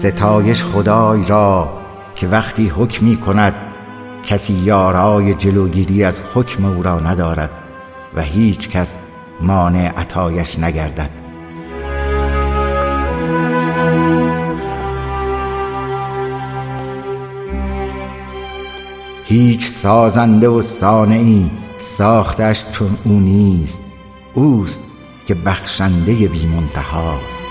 ستایش خدای را که وقتی حکمی کند کسی یارای جلوگیری از حکم او را ندارد و هیچ کس مانع عطایش نگردد. هیچ سازنده و صانعی ساختش چون او نیست. اوست که بخشنده بی منتهاست.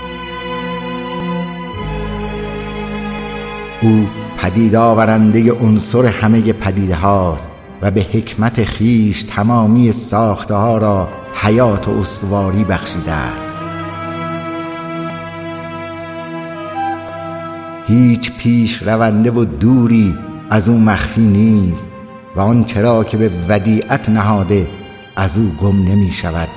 او پدید آورنده عنصر همه پدیده هاست و به حکمت خیش تمامی ساخته ها را حیات و استواری بخشیده است. هیچ پیش رونده و دوری از او مخفی نیست و آن چرا که به ودیعت نهاده از او گم نمی شود.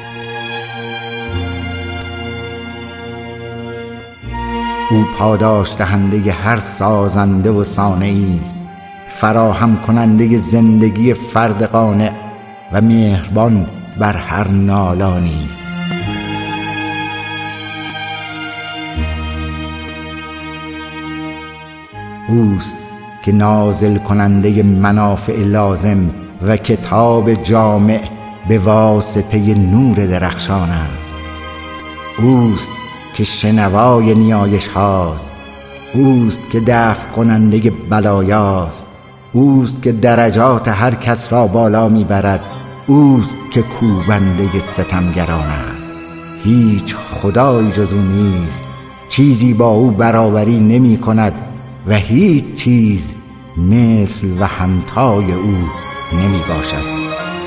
او پاداش دهنده هر سازنده و صانعی است، فراهم کننده زندگی فرد قانع و مهربان بر هر نالانی است. اوست که نازل کننده منافع لازم و کتاب جامع به واسطه نور درخشان است. اوست که شنوای نیایش هاست. اوست که دفع کننده بلایاست. اوست که درجات هر کس را بالا میبرد. اوست که کوبنده ستمگران است. هیچ خدایی جز او نیست. چیزی با او برابری نمی کند و هیچ چیز مثل و همتای او نمی باشد.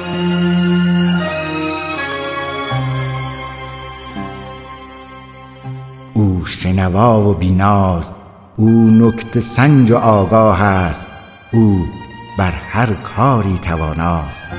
او شنوا و بیناست. او نکته سنج و آگاه است. او بر هر کاری تواناست.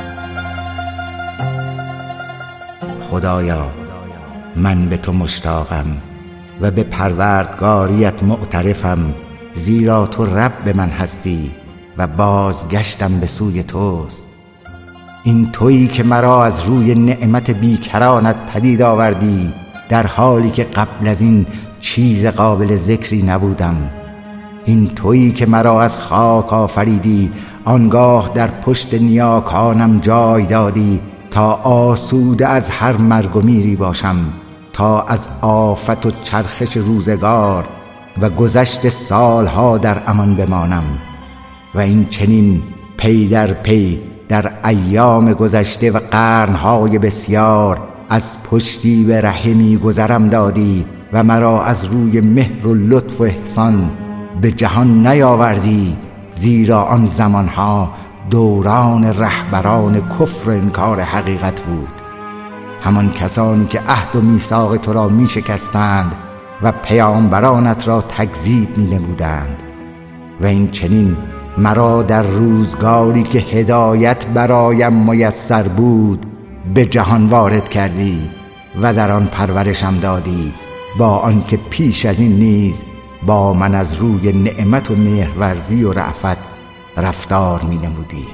خدایا، من به تو مشتاقم و به پروردگاریت معترفم، زیرا تو رب من هستی و بازگشتم به سوی توست. این تویی که مرا از روی نعمت بیکرانت پدید آوردی، در حالی که قبل از این چیز قابل ذکری نبودم. این تویی که مرا از خاک آفریدی، آنگاه در پشت نیاکانم جای دادی، تا آسوده از هر مرگ و میری باشم، تا از آفت و چرخش روزگار و گذشت سالها در امان بمانم. و این چنین پی در پی در ایام گذشته و قرنهای بسیار از پشتی به رحمی گذرم دادی و مرا از روی مهر و لطف و احسان به جهان نیاوردی، زیرا آن زمانها دوران رهبران کفر و انکار حقیقت بود. همان کسانی که عهد و میثاق تو را می شکستند و پیامبرانت را تکذیب می نمودند. و این چنین مرا در روزگاری که هدایت برایم میسر بود به جهان وارد کردی و در آن پرورشم دادی، با آنکه پیش از این نیز با من از روی نعمت و مهرورزی و رأفت رفتار می نمودی.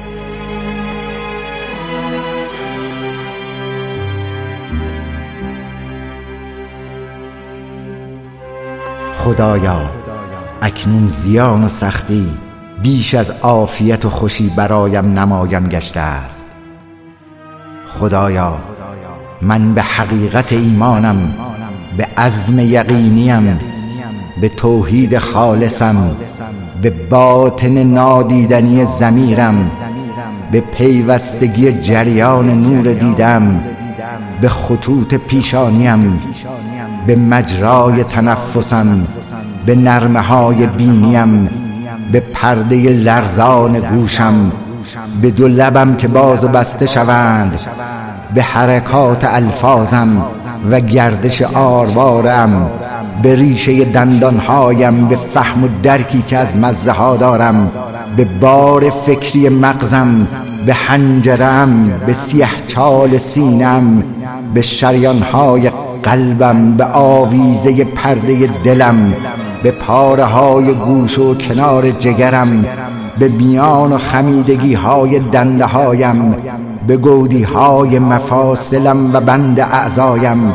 خدایا، اکنون زیان و سختی بیش از عافیت و خوشی برایم نمایان گشته است. خدایا، من به حقیقت ایمانم، به عزم یقینیم، به توحید خالصم، به باطن نادیدنی ضمیرم، به پیوستگی جریان نور دیدم، به خطوط پیشانیم، به مجرای تنفسم، به نرمه های بینیم، به پرده لرزان گوشم، به دو لبم که باز و بسته شوند، به حرکات الفاظم و گردش آروارم، به ریشه دندانهایم، به فهم و درکی که از مزه ها دارم، به بار فکری مغزم، به حنجرم، به سیه چال سینم، به شریانهای قلبم، به آویزه پرده دلم، به پاره های گوش و کنار جگرم، به میان و خمیدگی های دنده هایم، به گودی های مفاصلم و بند اعضایم،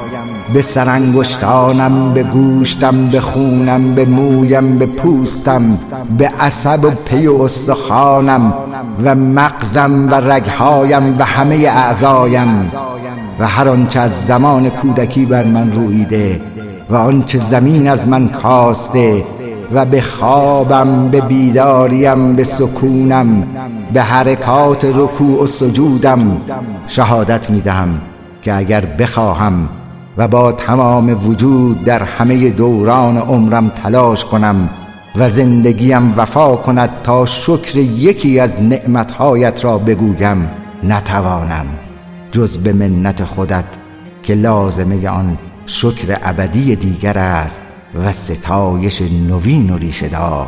به سرانگشتانم، به گوشتم، به خونم، به مویم، به پوستم، به عصب و پی و استخوانم و مغزم و رگهایم و همه اعضایم و هر آنچه از زمان کودکی بر من رویده و آنچه زمین از من کاسته و به خوابم، به بیداریم، به سکونم، به حرکات رکوع و سجودم شهادت می‌دهم که اگر بخواهم و با تمام وجود در همه دوران عمرم تلاش کنم و زندگیم وفا کند تا شکر یکی از نعمتهایت را بگویم، نتوانم جز به منت خودت که لازمه آن شکر ابدی دیگر است و ستایش نوین و ریشه دار.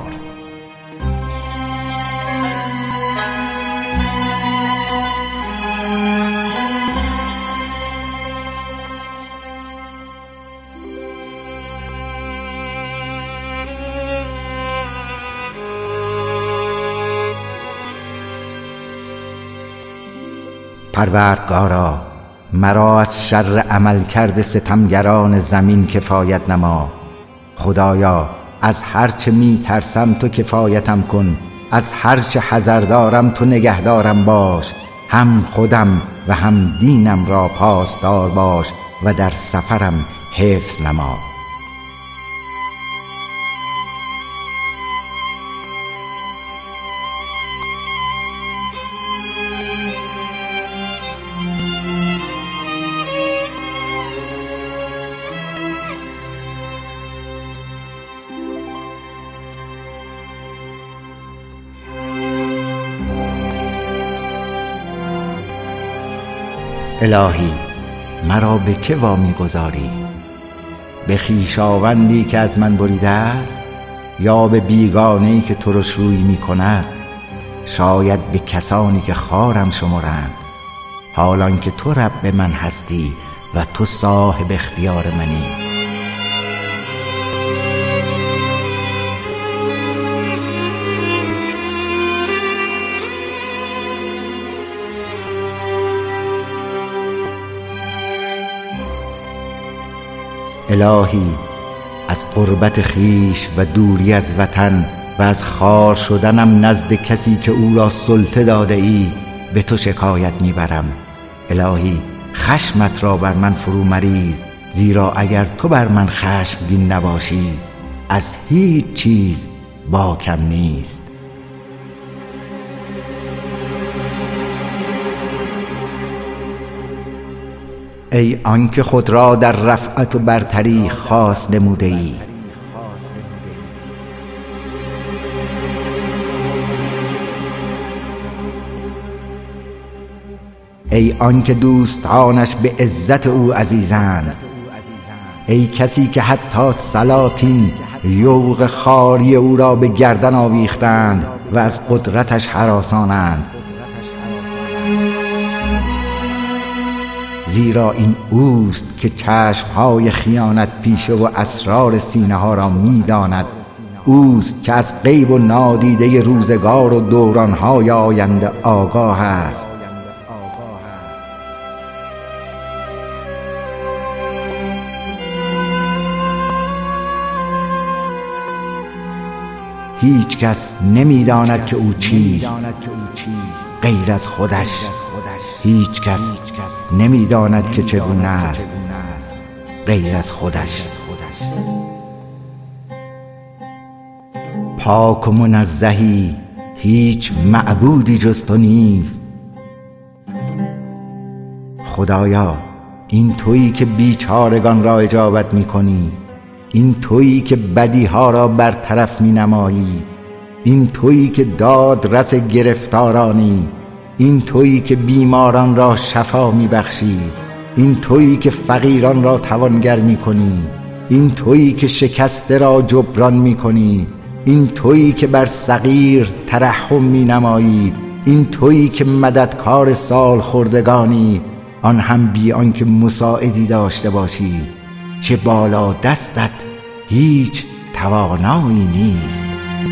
پروردگارا، مرا از شر عمل کرده ستمگران زمین کفایت نما. خدایا، از هرچه می ترسم تو کفایتم کن، از هرچه حذر دارم تو نگهدارم باش. هم خودم و هم دینم را پاسدار باش و در سفرم حفظ نما. الهی، مرا به که وامی گذاری؟ به خویشاوندی که از من بریده است یا به بیگانه‌ای که ترش روی می کند؟ شاید به کسانی که خوارم شمرند، حالان که تو رب من هستی و تو صاحب اختیار منی. الهی، از غربت خویش و دوری از وطن و از خوار شدنم نزد کسی که او را سلطه داده ای به تو شکایت میبرم. الهی، خشمت را بر من فرو مریز، زیرا اگر تو بر من خشمگین نباشی از هیچ چیز باکم نیست. ای آنکه خود را در رفعت و برتری خاص نموده ای، ای آنکه دوستانش به عزت او عزیزند، ای کسی که حتی سلاطین یوغ خاری او را به گردن آویختند و از قدرتش هراسانند. زیرا این اوست که چشمهای خیانت پیشه و اسرار سینه ها را می داند. اوست که از غیب و نادیده روزگار و دورانهای آینده آگاه است. هیچ کس نمی داند که او چیست غیر از خودش. هیچ کس نمی داند که چگونه است غیر از خودش. پاک و منزهی، هیچ معبودی جز تو نیست. خدایا، این تویی که بیچارگان را اجابت می کنی، این تویی که بدیها را برطرف می نمایی، این تویی که دادرس گرفتارانی، این تویی که بیماران را شفا می بخشی، این تویی که فقیران را توانگر می کنی، این تویی که شکسته را جبران می کنی، این تویی که بر صغیر ترحم می نمایی، این تویی که مددکار سال خوردگانی، آن هم بی آنکه مساعدی داشته باشی. چه بالا دستت هیچ توانایی نیست.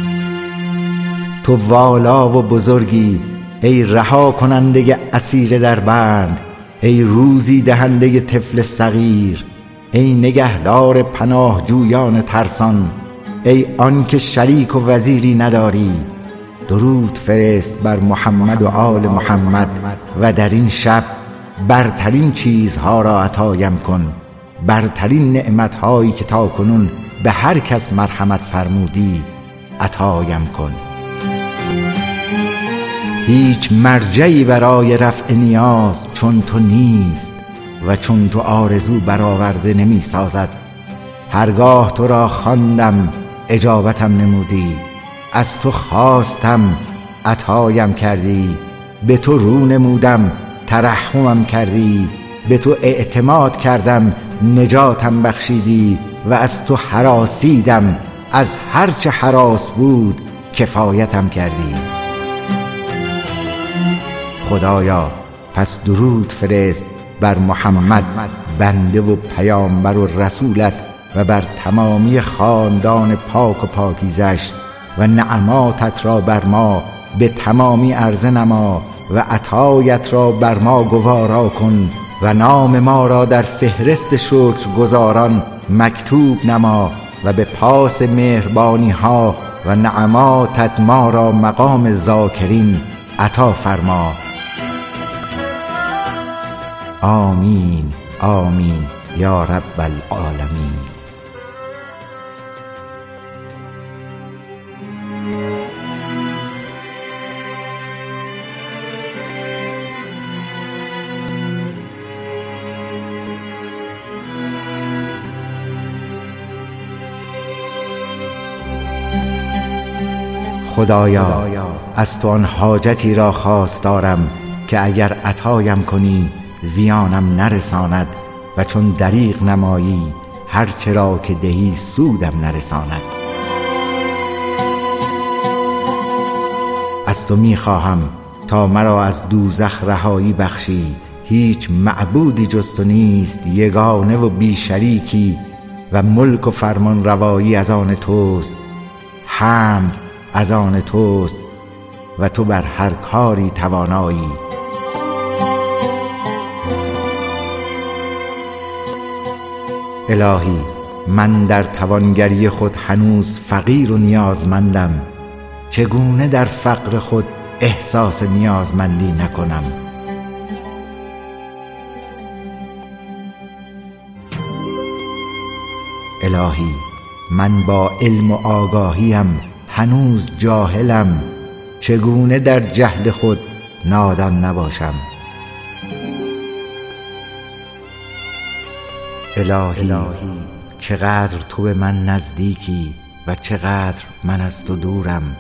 تو والا و بزرگی، ای رها کننده اسیر در بند، ای روزی دهنده طفل صغیر، ای نگهدار پناهجویان ترسان، ای آن که شریک و وزیری نداری، درود فرست بر محمد و آل محمد و در این شب برترین چیزها را عطایم کن، برترین نعمتهایی که تا کنون به هر کس مرحمت فرمودی عطایم کن. هیچ مرجعی برای رفع نیاز چون تو نیست و چون تو آرزو برآورده نمی سازد. هرگاه تو را خواندم اجابتم نمودی، از تو خواستم عطایم کردی، به تو رو نمودم ترحمم کردی، به تو اعتماد کردم نجاتم بخشیدی و از تو هراسیدم، از هرچه هراس بود کفایتم کردی. خدایا پس درود فرست بر محمد بنده و پیامبر و رسولت و بر تمامی خاندان پاک و پاکیزش و نعماتت را بر ما به تمامی عرضه نما و عطایت را بر ما گوارا کن و نام ما را در فهرست شکرگزاران مکتوب نما و به پاس مهربانی ها و نعماتت ما را مقام ذاکرین عطا فرما. آمین آمین یا رب العالمین. خدایا از تو آن حاجتی را خواستارم که اگر عطایم کنی زیانم نرساند و چون دریغ نمایی هر چرا که دهی سودم نرساند. از تو میخواهم تا مرا از دوزخ رهایی بخشی. هیچ معبودی جز تو نیست، یگانه و بی شریکی و ملک و فرمان روایی از آن توست، حمد از آن توست و تو بر هر کاری توانایی. الهی من در توانگری خود هنوز فقیر و نیازمندم، چگونه در فقر خود احساس نیازمندی نکنم؟ الهی من با علم و آگاهیم هنوز جاهلم، چگونه در جهل خود نادان نباشم؟ الهی چقدر تو به من نزدیکی و چقدر من از تو دورم،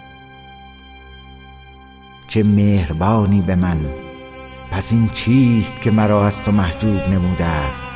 چه مهربانی به من، پس این چیست که مرا از تو محجوب نموده است؟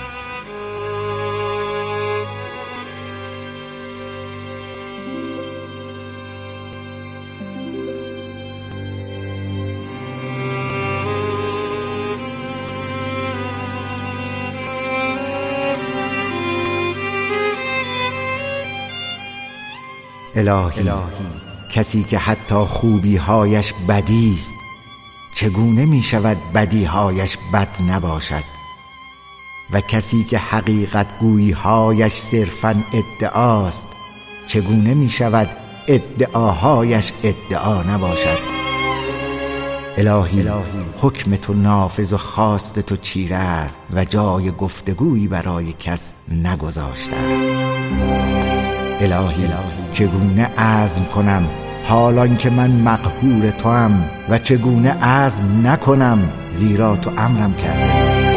الهی کسی که حتی خوبی‌هایش بدی است، چگونه می شود بدی‌هایش بد نباشد؟ و کسی که حقیقت گویی‌هایش صرفاً ادعاست، چگونه می شود ادعاهایش ادعا نباشد؟ الهی حکم تو نافذ و خواست تو چیره است و جای گفتگویی برای کس نگذاشته است. الهی چگونه عزم کنم حالان که من مقهور توام و چگونه عزم نکنم زیرا تو امرم کرده.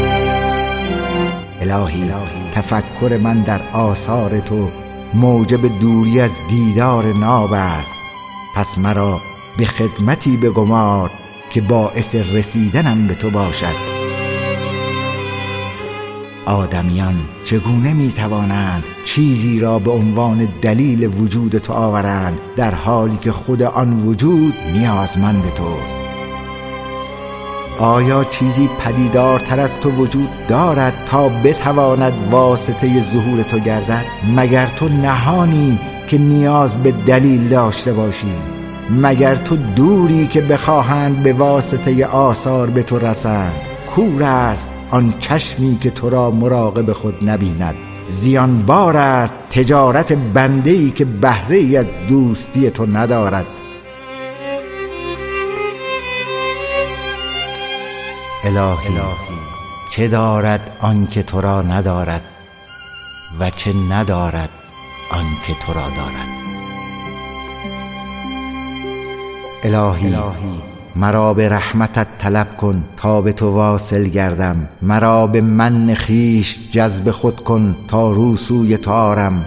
الهی تفکر من در آثار تو موجب دوری از دیدار ناب است، پس مرا به خدمتی بگمار که باعث رسیدنم به تو باشد. آدمیان چگونه میتوانند چیزی را به عنوان دلیل وجود تو آورند در حالی که خود آن وجود نیازمند توست؟ آیا چیزی پدیدارتر از تو وجود دارد تا بتواند واسطه ظهور تو گردد؟ مگر تو نهانی که نیاز به دلیل داشته باشی؟ مگر تو دوری که بخواهند به واسطه آثار به تو رسند؟ کور است آن چشمی که تو را مراقب خود نبیند. زیانبار است تجارت بنده‌ای که بهره ای از دوستی تو ندارد. الهی چه دارد آن که تو را ندارد و چه ندارد آن که تو را دارد. الهی مرا به رحمتت طلب کن تا به تو واصل گردم. مرا به من خویش جذب خود کن تا رو سوی تو آرم.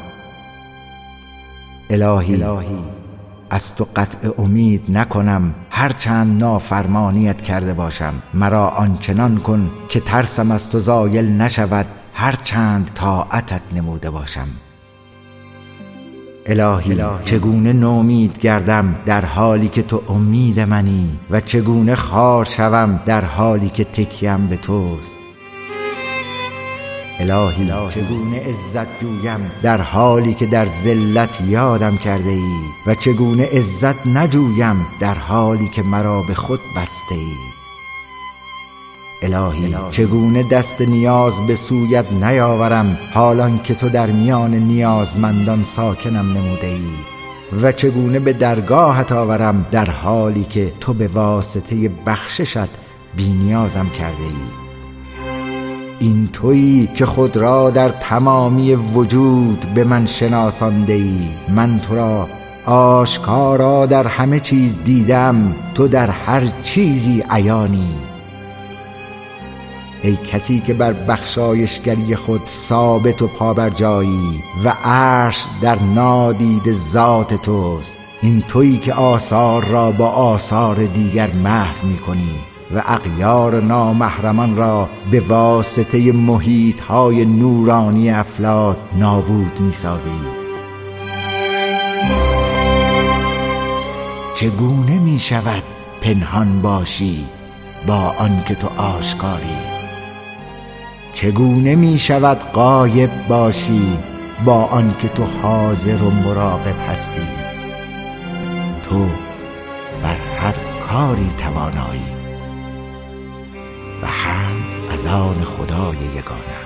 الهی از تو قطع امید نکنم هرچند نافرمانیت کرده باشم. مرا آنچنان کن که ترسم از تو زایل نشود هرچند طاعتت نموده باشم. الهی چگونه نومید گردم در حالی که تو امید منی و چگونه خار شوم در حالی که تکیم به توست. الهی چگونه عزت جویم در حالی که در ذلت یادم کرده ای و چگونه عزت نجویم در حالی که مرا به خود بسته ای. الهی چگونه دست نیاز به سویت نیاورم حالان که تو در میان نیازمندان ساکنم نموده ای و چگونه به درگاهت آورم در حالی که تو به واسطه بخششت بی نیازم کرده ای. این تویی که خود را در تمامی وجود به من شناسانده ای. من تو را آشکارا در همه چیز دیدم، تو در هر چیزی عیانی. ای کسی که بر بخشایشگری خود ثابت و پابرجایی و عرش در نادید ذات توست. این تویی که آثار را با آثار دیگر محو می کنی و اغیار نامحرمان را به واسطه محیط‌های نورانی افلاک نابود می‌سازی. چگونه می‌شود پنهان باشی با آن که تو آشکاری؟ چگونه می‌شود غایب باشی با آن که تو حاضر و مراقب هستی؟ تو بر هر کاری توانایی و هم از آن خدای یگانه.